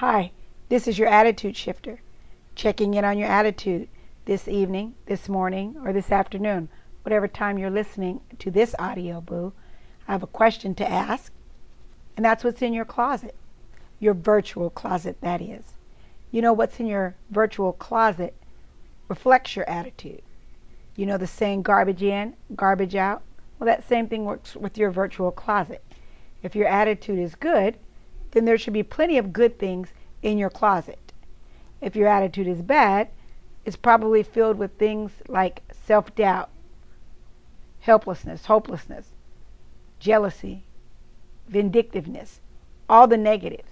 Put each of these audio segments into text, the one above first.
Hi, this is your attitude shifter, checking in on your attitude this evening, this morning, or this afternoon, whatever time you're listening to this audio, boo. I have a question to ask, and that's what's in your closet, your virtual closet, that is. You know, what's in your virtual closet reflects your attitude. You know the saying, garbage in, garbage out? Well, that same thing works with your virtual closet. If your attitude is good, then there should be plenty of good things in your closet. If your attitude is bad, it's probably filled with things like self-doubt, helplessness, hopelessness, jealousy, vindictiveness, all the negatives.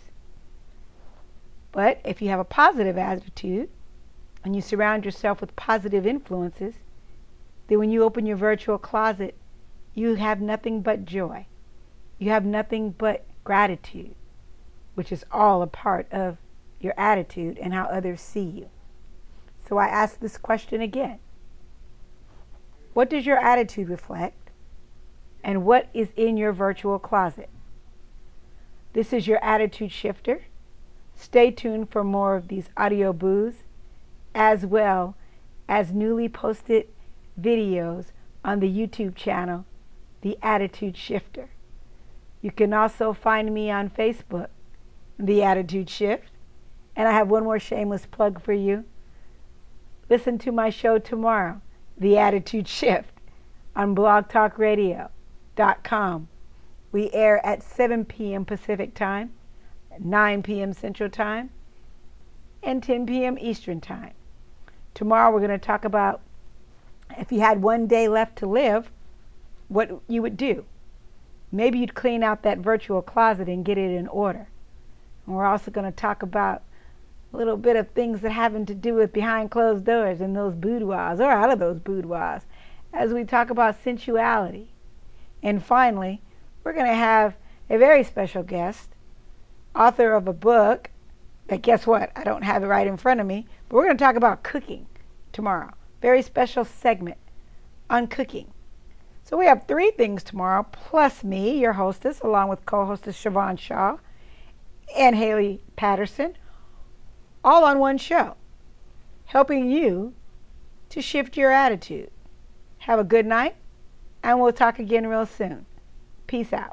But if you have a positive attitude and you surround yourself with positive influences, then when you open your virtual closet, you have nothing but joy. You have nothing but gratitude, which is all a part of your attitude and how others see you. So I ask this question again. What does your attitude reflect? And what is in your virtual closet? This is your attitude shifter. Stay tuned for more of these audio boos, as well as newly posted videos on the YouTube channel, The Attitude Shifter. You can also find me on Facebook, The Attitude Shift. And I have one more shameless plug for you. Listen to my show tomorrow, The Attitude Shift, on blogtalkradio.com. We air at 7 p.m. Pacific Time, 9 p.m. Central Time, and 10 p.m. Eastern Time. Tomorrow we're going to talk about if you had one day left to live, what you would do. Maybe you'd clean out that virtual closet and get it in order. And we're also going to talk about a little bit of things that having to do with behind closed doors in those boudoirs or out of those boudoirs as we talk about sensuality. And finally, we're going to have a very special guest, author of a book that, guess what, I don't have it right in front of me, but we're going to talk about cooking tomorrow. Very special segment on cooking. So we have 3 things tomorrow, plus me, your hostess, along with co-hostess Siobhan Shaw and Haley Patterson, all on one show, helping you to shift your attitude. Have a good night, and we'll talk again real soon. Peace out.